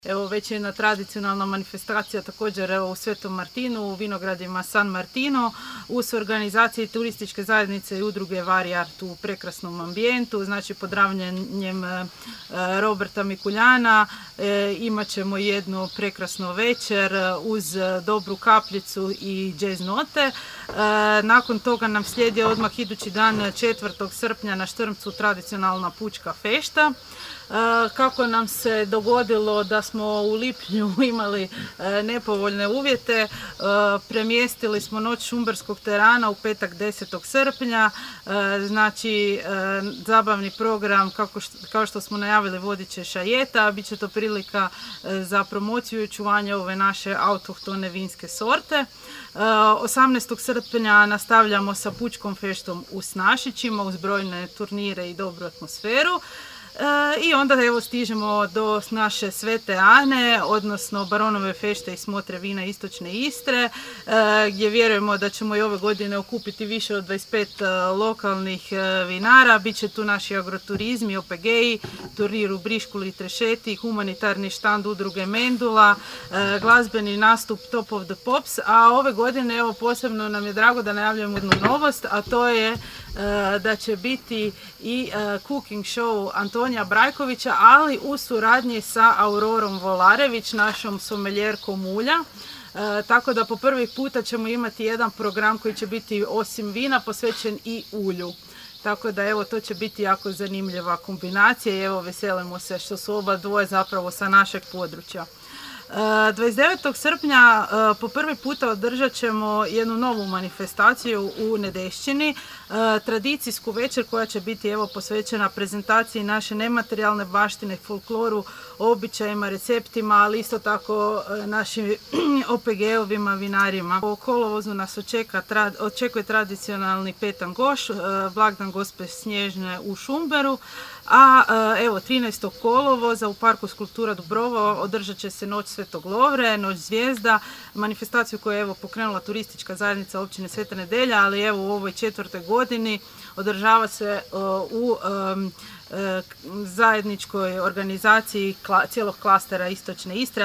Evo već jedna tradicionalna manifestacija također u Svetom Martinu, u vinogradima San Martino, uz organizaciji turističke zajednice i udruge Varijart u prekrasnom ambijentu, znači pod ravnanjem Roberta Mikuljana imat ćemo jednu prekrasnu večer uz dobru kapljicu i jazz note. Nakon toga nam slijedi odmah idući dan 4. srpnja na Štrmcu tradicionalna pučka fešta. Kako nam se dogodilo da smo u lipnju imali nepovoljne uvjete, premjestili smo noć šumberskog terana u petak 10. srpnja, znači zabavni program kao što smo najavili vodit će šajeta, bit će to prilika za promociju i očuvanje ove naše autohtone vinske sorte. 18. srpnja nastavljamo sa pučkom feštom u Snašićima uz brojne turnire i dobru atmosferu. I onda evo stižemo do naše Svete Ane, odnosno Baronove fešte i smotre vina istočne Istre, gdje vjerujemo da ćemo i ove godine okupiti više od 25 lokalnih vinara. Biće tu naši agroturizmi, OPG-i, turnir u Briškuli i Trešeti, humanitarni štand udruge Mendula, glazbeni nastup Top of the Pops, a ove godine evo posebno nam je drago da najavljujemo jednu novost, a to je da će biti i cooking show Antonija Brajkovića, ali u suradnji sa Aurorom Volarević, našom someljerkom ulja. Tako da po prvi puta ćemo imati jedan program koji će biti osim vina posvećen i ulju. Tako da evo to će biti jako zanimljiva kombinacija i evo veselimo se što su oba dvoje zapravo sa našeg područja. 29. srpnja po prvi puta održat ćemo jednu novu manifestaciju u Nedešćini, tradicijsku večer koja će biti evo posvećena prezentaciji naše nematerijalne baštine, folkloru, običajima, receptima, ali isto tako našim OPG-ovima, vinarima. U kolovozu nas očekuje tradicionalni petangoš, blagdan Gospe Snježne u Šumberu, a evo 13. kolovoza u Parku Skulptura Dubrova održat će se Noć Svetog Lovre, Noć zvijezda, manifestaciju koju je evo pokrenula turistička zajednica općine Sveta Nedelja, ali evo u ovoj 4. godini održava se u zajedničkoj organizaciji cijelog klastera istočne Istre.